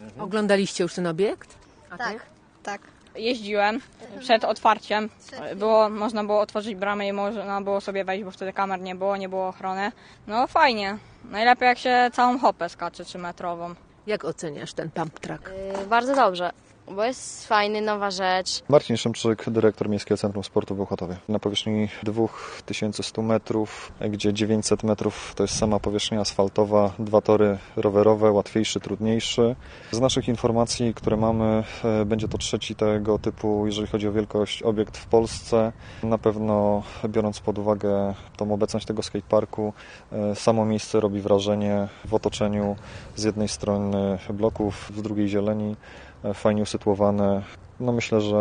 Oglądaliście już ten obiekt? Tak. Jeździłem przed otwarciem. Można było otworzyć bramę i można było sobie wejść, bo wtedy kamer nie było ochrony. No fajnie. Najlepiej jak się całą hopę skacze 3-metrową. Jak oceniasz ten pump track? Bardzo dobrze, bo jest fajny, nowa rzecz. Marcin Szymczyk, dyrektor Miejskiego Centrum Sportu w Bełchatowie. Na powierzchni 2100 metrów, gdzie 900 metrów to jest sama powierzchnia asfaltowa, 2 tory rowerowe, łatwiejszy, trudniejszy. Z naszych informacji, które mamy, będzie to 3. tego typu, jeżeli chodzi o wielkość, obiekt w Polsce. Na pewno, biorąc pod uwagę tą obecność tego skateparku, samo miejsce robi wrażenie w otoczeniu z jednej strony bloków, z drugiej zieleni. Fajnie usytuowane. No myślę, że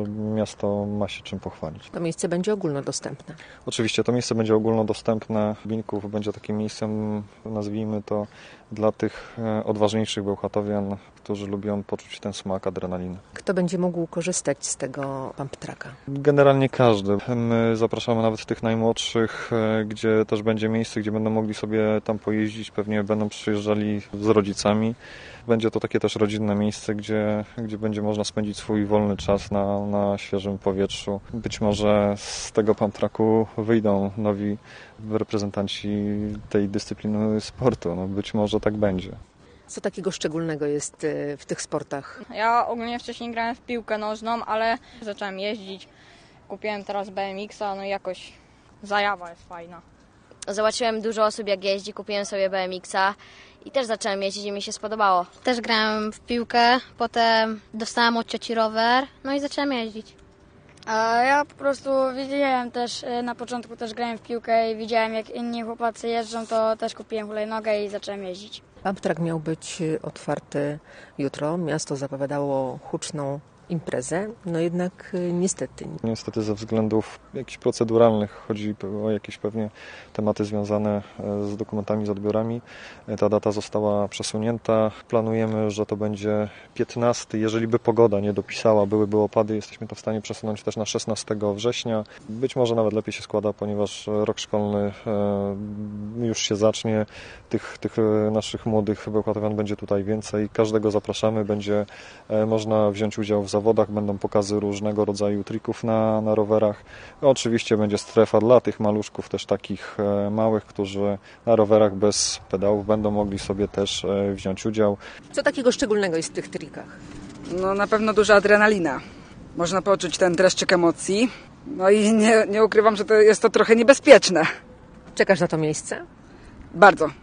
miasto ma się czym pochwalić. To miejsce będzie ogólnodostępne. Oczywiście to miejsce będzie ogólnodostępne. Binków będzie takim miejscem, nazwijmy to, dla tych odważniejszych bełchatowian, którzy lubią poczuć ten smak adrenaliny. Kto będzie mógł korzystać z tego pump tracka? Generalnie każdy. My zapraszamy nawet tych najmłodszych, gdzie też będzie miejsce, gdzie będą mogli sobie tam pojeździć. Pewnie będą przyjeżdżali z rodzicami. Będzie to takie też rodzinne miejsce, gdzie będzie można spędzić swój wolny czas na świeżym powietrzu. Być może z tego pump tracku wyjdą nowi reprezentanci tej dyscypliny sportu. No być może tak będzie. Co takiego szczególnego jest w tych sportach? Ja ogólnie wcześniej grałem w piłkę nożną, ale zacząłem jeździć. Kupiłem teraz BMX-a, no i jakoś zajawa jest fajna. Zobaczyłem dużo osób jak jeździ, kupiłem sobie BMX-a i też zacząłem jeździć i mi się spodobało. Też grałem w piłkę, potem dostałem od cioci rower, no i zacząłem jeździć. A ja po prostu widziałem też, na początku też grałem w piłkę i widziałem jak inni chłopacy jeżdżą, to też kupiłem hulajnogę i zacząłem jeździć. Pump track miał być otwarty jutro. Miasto zapowiadało huczną imprezę, no jednak niestety. Niestety ze względów jakichś proceduralnych, chodzi o jakieś pewnie tematy związane z dokumentami, z odbiorami. Ta data została przesunięta. Planujemy, że to będzie 15. Jeżeli by pogoda nie dopisała, byłyby opady, jesteśmy to w stanie przesunąć też na 16 września. Być może nawet lepiej się składa, ponieważ rok szkolny już się zacznie. Tych naszych młodych bełchatowian będzie tutaj więcej. Każdego zapraszamy, będzie można wziąć udział w zawodach, będą pokazy różnego rodzaju trików na rowerach. Oczywiście będzie strefa dla tych maluszków, też takich małych, którzy na rowerach bez pedałów będą mogli sobie też wziąć udział. Co takiego szczególnego jest w tych trikach? No na pewno duża adrenalina. Można poczuć ten dreszczyk emocji. No i nie ukrywam, że jest to trochę niebezpieczne. Czekasz na to miejsce? Bardzo.